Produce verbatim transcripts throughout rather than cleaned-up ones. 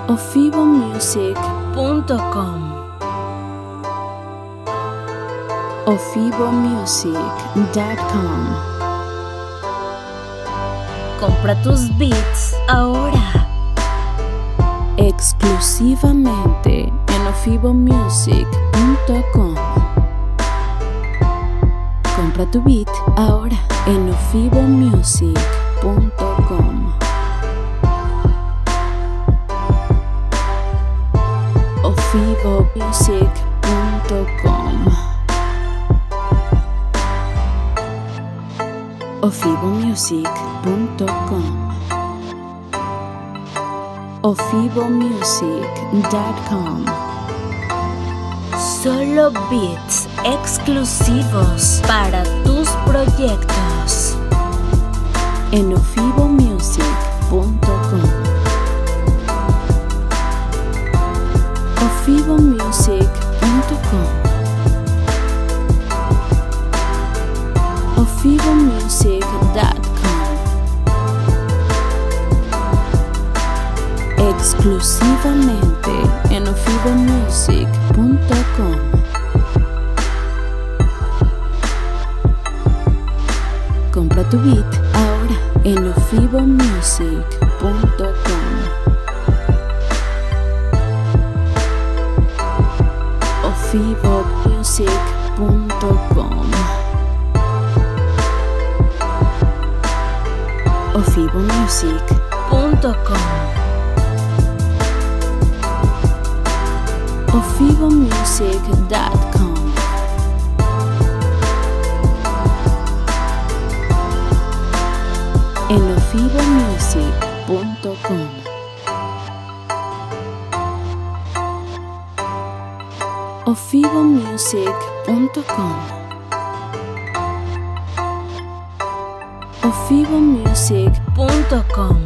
ofibomusic punto com. ofibomusic punto com. Compra tus beats ahora. Exclusivamente en ofibomusic punto com. Compra tu beat ahora en ofibomusic punto com. ofibomusic punto com. ofibomusic punto com. ofibomusic punto com. Solo beats exclusivos para tus proyectos. En ofibomusic punto com. ofibomusic punto com. ofibomusic punto com. Exclusivamente en ofibomusic punto com. Compra tu beat ahora en ofibomusic punto com. ofibomusic punto com. ofibomusic punto com. ofibomusic punto com. En ofibomusic punto com. ofibomusic punto com. ofibomusic punto com.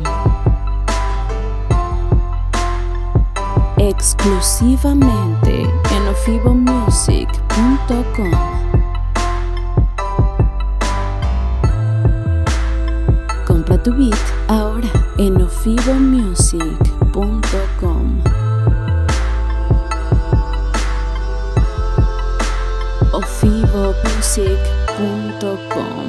Exclusivamente en ofibomusic punto com. Compra tu beat ahora en ofibomusic punto com. ofibomusic punto com.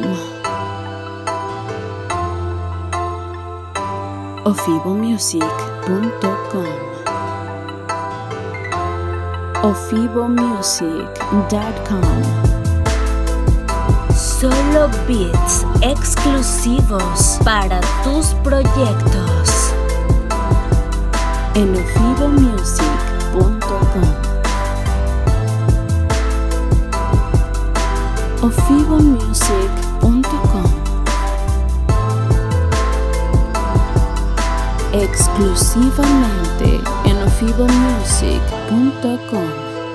ofibomusic punto com. ofibomusic punto com. Solo beats exclusivos para tus proyectos. En ofibomusic punto com. ofibomusic punto com. Exclusivamente en ofibomusic punto com.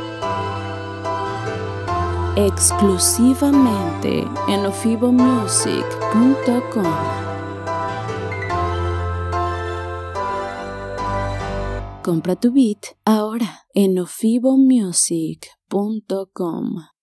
Exclusivamente en ofibomusic punto com. Compra tu beat ahora en ofibomusic punto com.